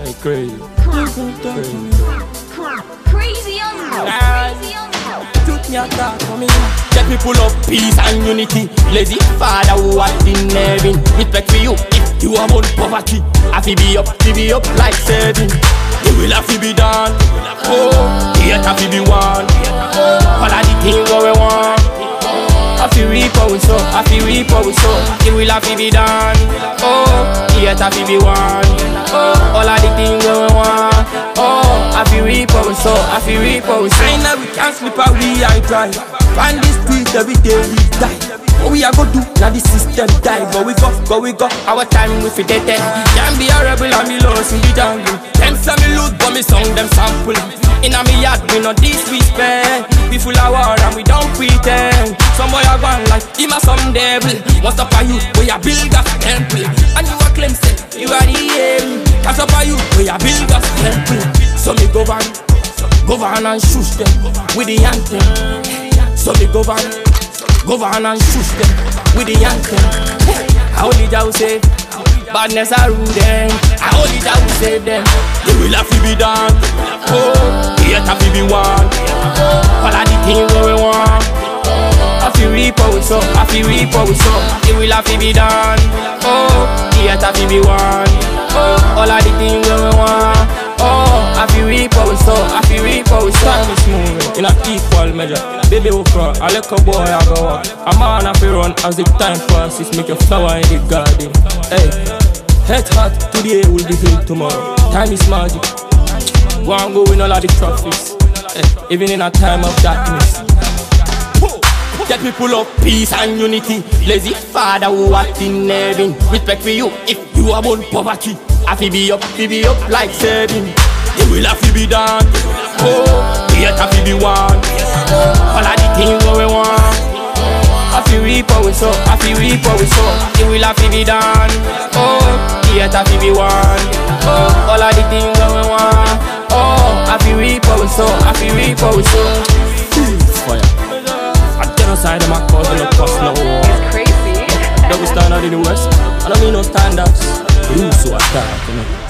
Hey, crazy. Crazy on Get people of peace and unity. Lazy father who are in heaven. Respect for you if you are on poverty. I feel be up like saving. You will have to be done. Oh, you have to be one. All of the things what we want. I feel reap what we sow. I feel reap what we sow. You will have to be done. Oh, you have to be one. Oh, all of the things what we want. Oh, I feel reap what we sow. I feel reap what we sow. I know we can't sleep and we are trying. Find the street every day we die. What we are gonna do? Now the system die. But we go. Our time we fit it. Can't be a rebel and be lost in the jungle. Them say me loot but me song them sample. In a me yard we no disrespect. We full of war and we don't pretend. Some boy a gone like him a some devil. What's up for you? We a build a temple. And you a claim say you are the aim. What's up for you? We a build a temple. So me govern and shush them with the anthem. So me govern and shush them with the anthem. I only Jah save, badness I rule them. I only Jah save them. You will have to be done. Oh, you have to be one. All of the things what we want. I feel reap what we sow. I feel reap what we sow. You will have to be done. Oh, you have to be one. Oh, all of the things what we want. Oh, I feel reap what we sow. I feel reap what we sow. Time is moving in an equal measure. Baby will cry, I let a boy I go up. A man have to run as the time passes. Make a flower in the garden. Hey, head hot today will be healed tomorrow. Time is magic. Go and go in all of the traffics. Hey, even in a time of darkness. Get people of peace and unity. Lazy father who are in heaven. Respect for you if you are born poverty. I feel be up like saving. You will have to be done. Oh, you have to be one. All of the things what we want. I feel reap what we sow. I feel reap what we sow. You will have to be done. Oh, you have to be one. Oh, all of the things what we want. Oh, I feel reap what we sow. I feel reap what we sow. Fire. A genocide them a cause no cost no war. It's crazy. Double standard in the west. I don't mean no standards. Rules so attack, you know.